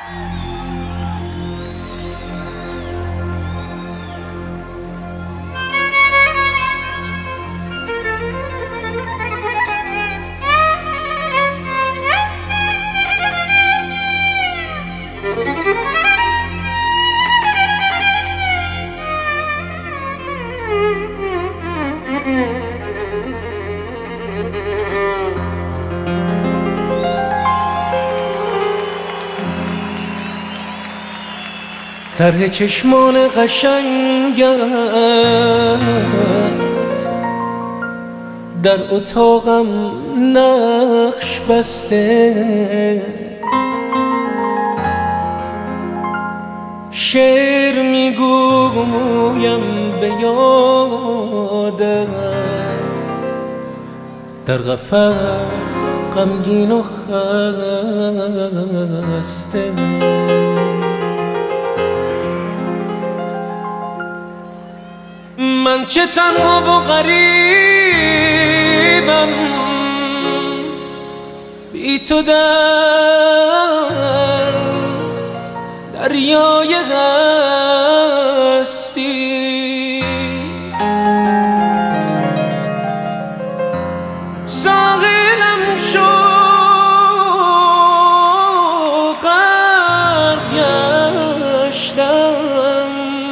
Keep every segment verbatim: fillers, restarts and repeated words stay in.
طرح چشمان قشنگت در اتاقم نقش بسته، شعر میگویم به یادت در قفس غمگین و خسته. من چه تنها و غریبم بی تو در دریای هستی. ساحلم شو غرق گشتم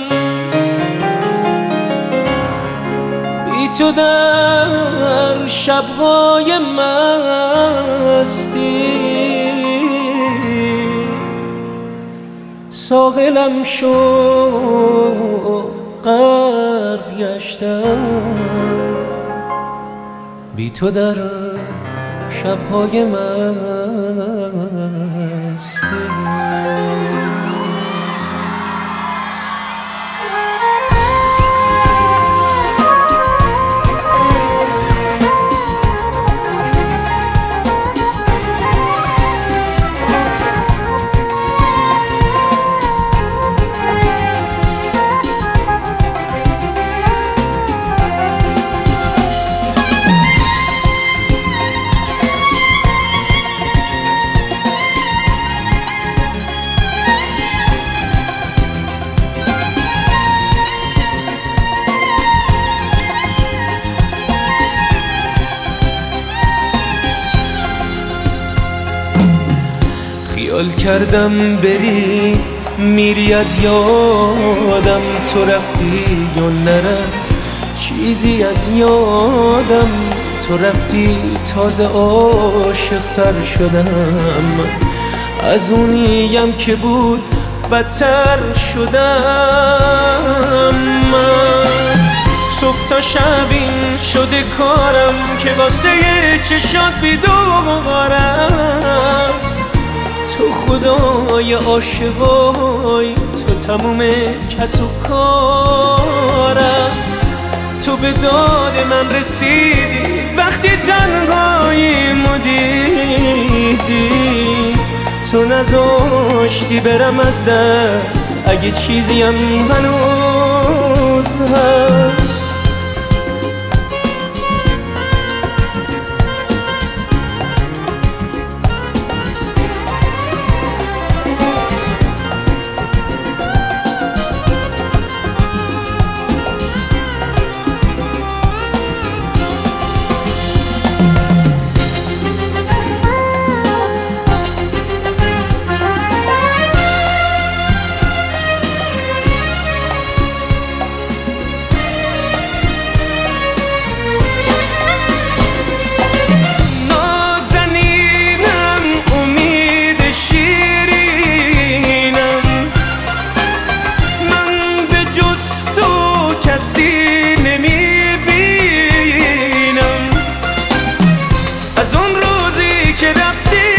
بی تو در شب‌های مستی. ساحلم شو غرق گشتم بی تو در شب‌های مستی. خیال کردم بری میری از یادم، تو رفتی یا نرفت چیزی از یادم. تو رفتی تازه عاشق‌تر شدم، از اونیم که بود بدتر شدم. من صبح تا شب این شده کارم که واسه چشات بیدارم. تو خدای عاشقای تو تموم کس و کارم. تو به داد من رسیدی وقتی تنهاییمو دیدی. تو نذاشتی برم از دست اگه چیزیم هنوز هست. از اون روزی که رفتی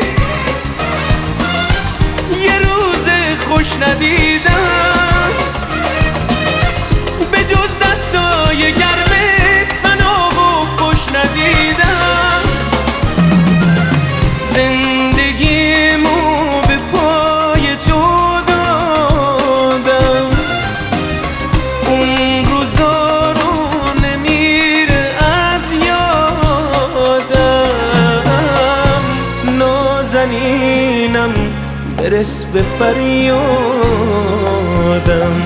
یه روز خوش ندیدم، به جز دستای گرمت فنا و خوش ندیدم. زندگیمو به پای تو دادم، اون روزا رو نمیره از یادم. نازنینم برس به فریادم.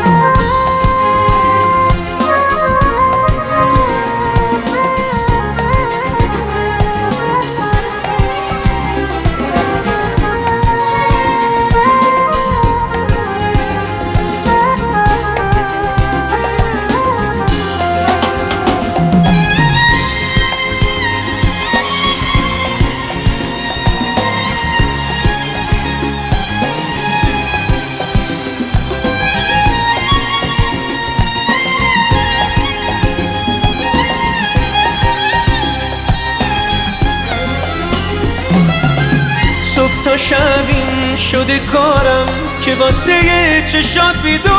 صبح تا شب این شده کارم که واسه چشات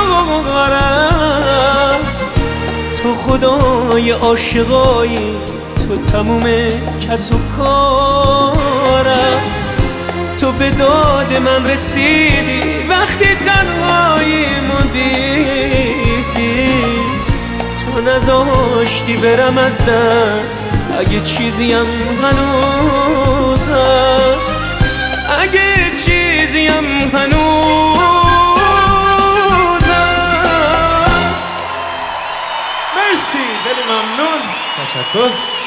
بیدارم. تو خدای عاشقایی، تو تموم کس و کارم. تو به داد من رسیدی وقتی تنهاییمو دیدی. تو نذاشتی برم از دست اگه چیزیم هنوز هست، اگه چیزیم هنوز هست. مرسی، خیلی ممنون، تشکر.